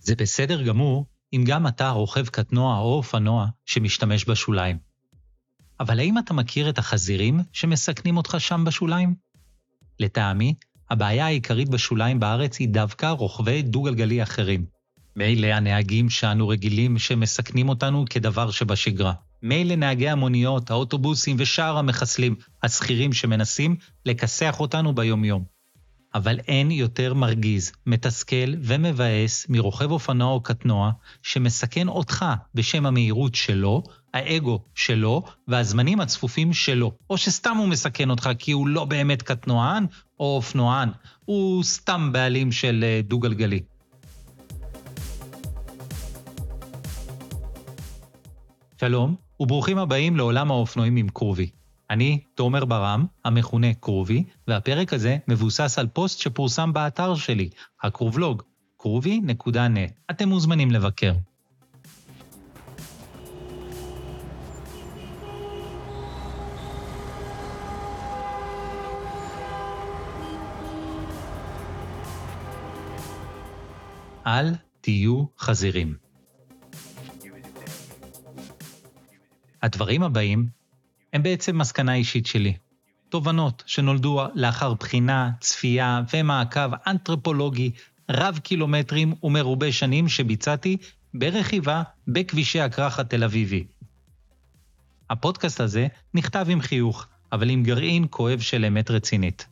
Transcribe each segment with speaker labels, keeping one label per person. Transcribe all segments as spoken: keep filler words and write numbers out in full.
Speaker 1: זה בסדר גמור אם גם אתה רוכב קטנוע או אופנוע שמשתמש בשוליים. אבל האם אתה מכיר את החזירים שמסכנים אותך שם בשוליים? לטעמי, הבעיה העיקרית בשוליים בארץ היא דווקא רוכבי דו-גלגלי אחרים. מילא הנהגים שאנו רגילים שמסכנים אותנו כדבר שבשגרה. מילא נהגי המוניות, האוטובוסים ושאר המחסלים, השכירים שמנסים לכסח אותנו ביום-יום. אבל אין יותר מרגיז, מתסכל ומבאס מרוכב אופנוע או קטנוע שמסכן אותך בשם המהירות שלו, האגו שלו והזמנים הצפופים שלו. או שסתם הוא מסכן אותך כי הוא לא באמת קטנוען או אופנוען, הוא סתם בעלים של דו-גלגלי. שלום וברוכים הבאים לעולם האופנועים עם קרובי. אני תומר ברם, המכונה קרובי, והפרק הזה מבוסס על פוסט שפורסם באתר שלי, הקרובלוג, קרובי נקודה נט. אתם מוזמנים לבקר. אל תהיו חזירים. הדברים הבאים הם בעצם מסקנה אישית שלי. תובנות שנולדו לאחר בחינה, צפייה ומעקב אנתרופולוגי רב קילומטרים ומרובה שנים שביצעתי ברכיבה בכבישי הכרך התל אביבי. הפודקאסט הזה נכתב עם חיוך, אבל עם גרעין כואב של אמת רצינית.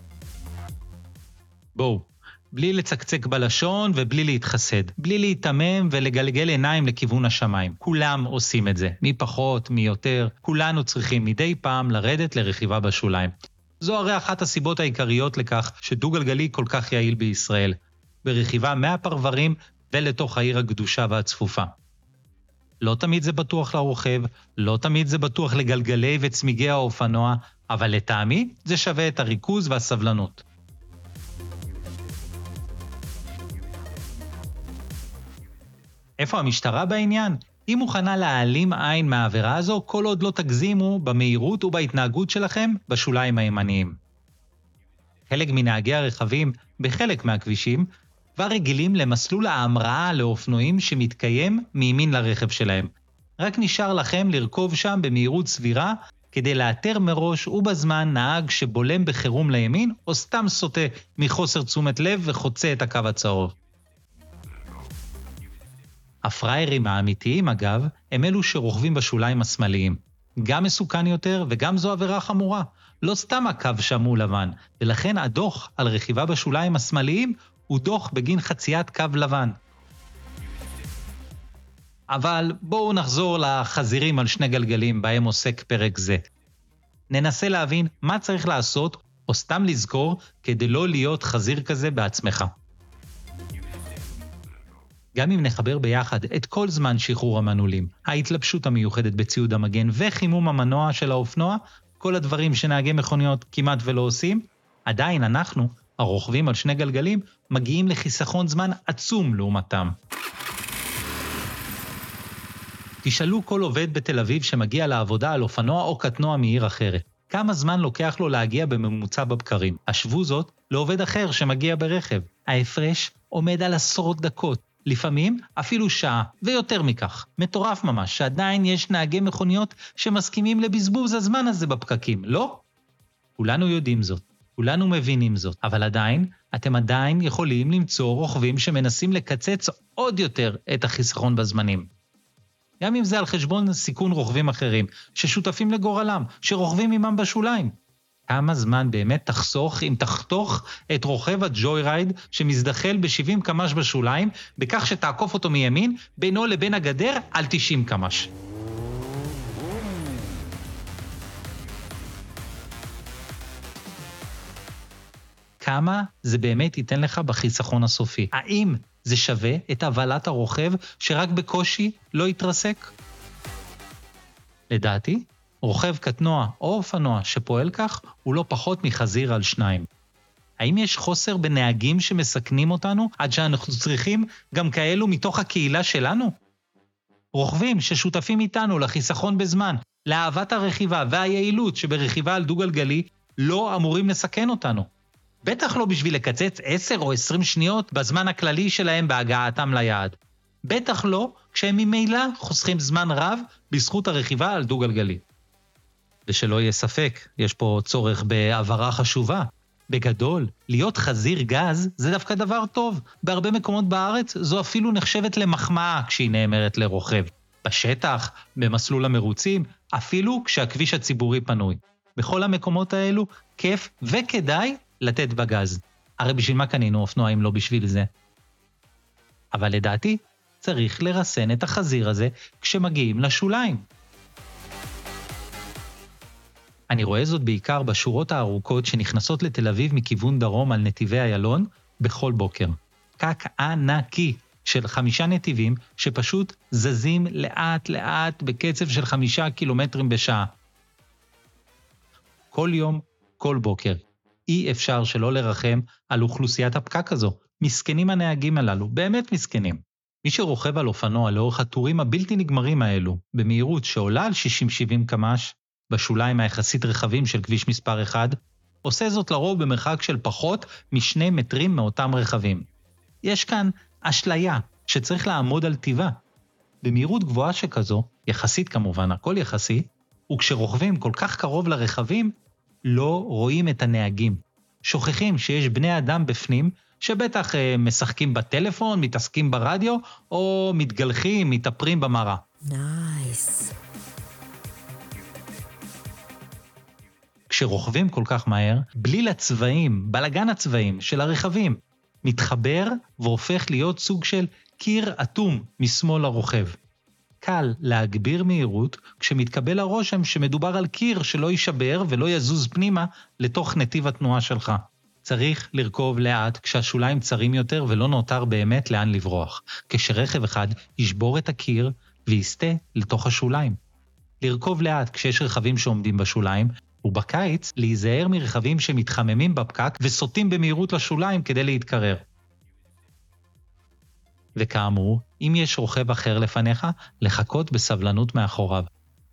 Speaker 1: בואו, בלי לצקצק בלשון ובלי להתחסד, בלי להתאמם ולגלגל עיניים לכיוון השמיים. כולם עושים את זה, מי פחות, מי יותר, כולנו צריכים מדי פעם לרדת לרכיבה בשוליים. זו הרי אחת הסיבות העיקריות לכך שדו-גלגלי כל כך יעיל בישראל, ברכיבה מהפרברים ולתוך העיר הקדושה והצפופה. לא תמיד זה בטוח לרוכב, לא תמיד זה בטוח לגלגלי וצמיגי האופנוע, אבל לטעמי זה שווה את הריכוז והסבלנות. איפה המשטרה בעניין? היא מוכנה להעלים עין מהעבירה הזו כל עוד לא תגזימו במהירות ובהתנהגות שלכם בשוליים הימניים. חלק מנהגי הרכבים בחלק מהכבישים כבר רגילים למסלול ההמראה לאופנועים שמתקיים מימין לרכב שלהם. רק נשאר לכם לרכוב שם במהירות סבירה כדי לאתר מראש ובזמן נהג שבולם בחירום לימין או סתם סוטה מחוסר תשומת לב וחוצה את הקו הצהוב. הפריירים האמיתיים, אגב, הם אלו שרוכבים בשוליים השמאליים. גם מסוכן יותר וגם זו עבירה חמורה. לא סתם הקו שם הוא לבן, ולכן הדוח על רכיבה בשוליים השמאליים הוא דוח בגין חציית קו לבן. אבל בואו נחזור לחזירים על שני גלגלים בהם עוסק פרק זה. ננסה להבין מה צריך לעשות או סתם לזכור כדי לא להיות חזיר כזה בעצמך. גם אם נחבר ביחד את כל זמן שחרור המנעולים, ההתלבשות המיוחדת בציוד המגן וחימום המנוע של האופנוע, כל הדברים שנהגי מכוניות כמעט ולא עושים, עדיין אנחנו, הרוכבים על שני גלגלים, מגיעים לחיסכון זמן עצום לעומתם. תשאלו כל עובד בתל אביב שמגיע לעבודה על אופנוע או קטנוע מעיר אחרת. כמה זמן לוקח לו להגיע בממוצע בבקרים? השוו זאת לעובד אחר שמגיע ברכב. ההפרש עומד על עשרות דקות. לפעמים אפילו שעה, ויותר מכך. מטורף ממש, שעדיין יש נהגי מכוניות שמסכימים לבזבוז הזמן הזה בפקקים, לא? כולנו יודעים זאת, כולנו מבינים זאת, אבל עדיין, אתם עדיין יכולים למצוא רוכבים שמנסים לקצץ עוד יותר את החיסכון בזמנים. גם אם זה על חשבון סיכון רוכבים אחרים, ששותפים לגורלם, שרוכבים עמם בשוליים. כמה זמן באמת תחסוך אם תחתוך את רוכב הג'וי רייד שמזדחל ב-שבעים קמ"ש בשוליים, בכך שתעקוף אותו מימין בינו לבין הגדר על תשעים קמ"ש. כמה זה באמת ייתן לך בחיסכון הסופי? האם זה שווה את הבלת הרוכב שרק בקושי לא יתרסק? לדעתי, רוכב קטנוע או אופנוע שפועל כך הוא לא פחות מחזיר על שניים. האם יש חוסר בנהגים שמסכנים אותנו עד שאנחנו צריכים גם כאלו מתוך הקהילה שלנו? רוכבים ששותפים איתנו לחיסכון בזמן, לאהבת הרכיבה והיעילות שברכיבה על דו-גלגלי לא אמורים לסכן אותנו. בטח לא בשביל לקצץ עשר או עשרים שניות בזמן הכללי שלהם בהגעתם ליעד. בטח לא כשהם ממילא חוסכים זמן רב בזכות הרכיבה על דו-גלגלי. ושלא יהיה ספק, יש פה צורך בעברה חשובה. בגדול, להיות חזיר גז זה דווקא דבר טוב. בהרבה מקומות בארץ זו אפילו נחשבת למחמאה כשהיא נאמרת לרוכב. בשטח, במסלול המרוצים, אפילו כשהכביש הציבורי פנוי. בכל המקומות האלו, כיף וכדאי לתת בגז. הרי בשביל מה קנינו אופנועים לא בשביל זה? אבל לדעתי, צריך לרסן את החזיר הזה כשמגיעים לשוליים. אני רואה זאת בעיקר בשורות הארוכות שנכנסות לתל אביב מכיוון דרום על נתיבי איילון בכל בוקר. פקק ענקי של חמישה נתיבים שפשוט זזים לאט לאט בקצב של חמישה קילומטרים בשעה. כל יום, כל בוקר. אי אפשר שלא לרחם על אוכלוסיית הפקק הזו. מסכנים הנהגים הללו, באמת מסכנים. מי שרוכב על אופנוע לאורך הטורים הבלתי נגמרים האלו, במהירות שעולה על שישים שבעים קמ"ש, בשוליים היחסית רחבים של כביש מספר אחד, עושה זאת לרוב במרחק של פחות משני מטרים מאותם רכבים. יש כאן אשליה שצריך לעמוד על טיבה. במהירות גבוהה שכזו, יחסית כמובן, הכל יחסי, וכשרוכבים כל כך קרוב לרכבים, לא רואים את הנהגים. שוכחים שיש בני אדם בפנים, שבטח אה, משחקים בטלפון, מתעסקים ברדיו, או מתגלחים, מתאפרים במראה. נייס. כשרוכבים כל כך מהר, בליל הצבעים, בלגן הצבעים של הרכבים, מתחבר והופך להיות סוג של קיר אטום משמאל לרוכב. קל להגביר מהירות כשמתקבל הרושם שמדובר על קיר שלא יישבר ולא יזוז פנימה לתוך נתיב התנועה שלך. צריך לרכוב לאט כשהשוליים צרים יותר ולא נותר באמת לאן לברוח, כשרכב אחד ישבור את הקיר ויסתה לתוך השוליים. לרכוב לאט כשיש רכבים שעומדים בשוליים, ובקיץ להיזהר מרכבים שמתחממים בפקק וסוטים במהירות לשוליים כדי להתקרר. וכאמור, אם יש רוכב אחר לפניך, לחכות בסבלנות מאחוריו.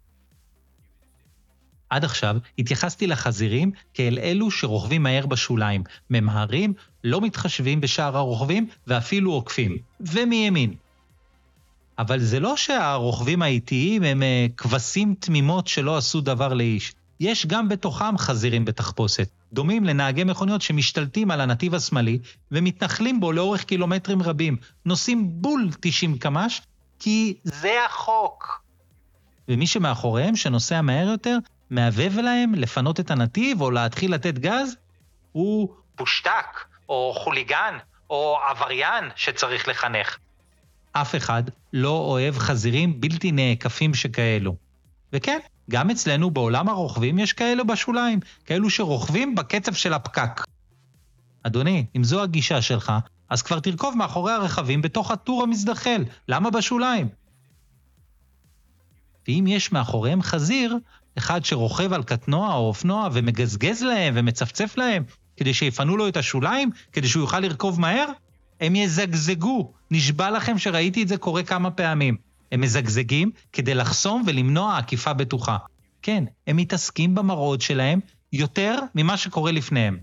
Speaker 1: עד עכשיו התייחסתי לחזירים כאל אלו שרוכבים מהר בשוליים, ממהרים, לא מתחשבים בשאר הרוכבים ואפילו עוקפים, ומימין. אבל זה לא שהרוכבים האיטיים הם כבשים תמימות שלא עשו דבר לאיש. יש גם בתוכם חזירים בתחפושת, דומים לנהגי מכוניות שמשתלטים על הנתיב השמאלי ומתנחלים בו לאורך קילומטרים רבים, נוסעים בול תשעים קמ"ש, כי זה החוק. ומי שמאחוריהם שנוסע מהר יותר, מעבב להם לפנות את הנתיב או להתחיל לתת גז, הוא פושטק או חוליגן או עבריין שצריך לחנך. אף אחד לא אוהב חזירים בלתי נעקפים שכאלו. וכן, גם אצלנו בעולם הרוכבים יש כאלו בשוליים, כאלו שרוכבים בקצב של הפקק. אדוני, אם זו הגישה שלך, אז כבר תרכוב מאחורי הרכבים בתוך הטור המזדחל. למה בשוליים? ואם יש מאחוריהם חזיר, אחד שרוכב על קטנוע או אופנוע ומגזגז להם ומצפצף להם, כדי שיפנו לו את השוליים, כדי שהוא יוכל לרכוב מהר, הם יזגזגו. נשבע לכם שראיתי את זה קורה כמה פעמים. הם מזגזגים כדי לחסום ולמנוע עקיפה בטוחה. כן, הם מתעסקים במראות שלהם יותר ממה שקורה לפניהם.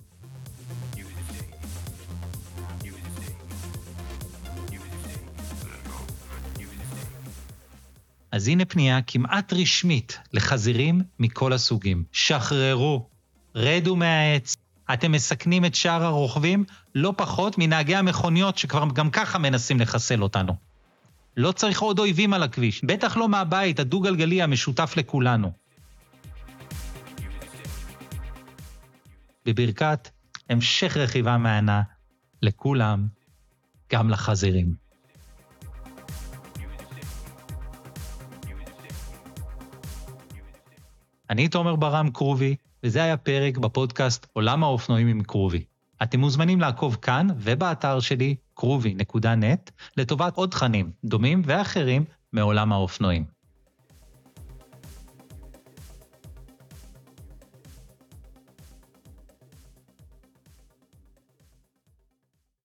Speaker 1: אז הנה פנייה כמעט רשמית לחזירים מכל הסוגים. שחררו, רדו מהעץ. אתם מסכנים את שאר הרוכבים לא פחות מנהגי המכוניות שכבר גם ככה מנסים לחסל אותנו. לא צריך עוד אויבים על הכביש, בטח לא מהבית הדו-גלגלי המשותף לכולנו. בברכת המשך רכיבה מענה לכולם, גם לחזירים. אני תומר ברם קרובי, וזה היה פרק בפודקאסט עולם האופנועים עם קרובי. אתם מוזמנים לעקוב כאן ובאתר שלי קרובי נקודה נט לטובת עוד תכנים דומים ואחרים מעולם האופנועים.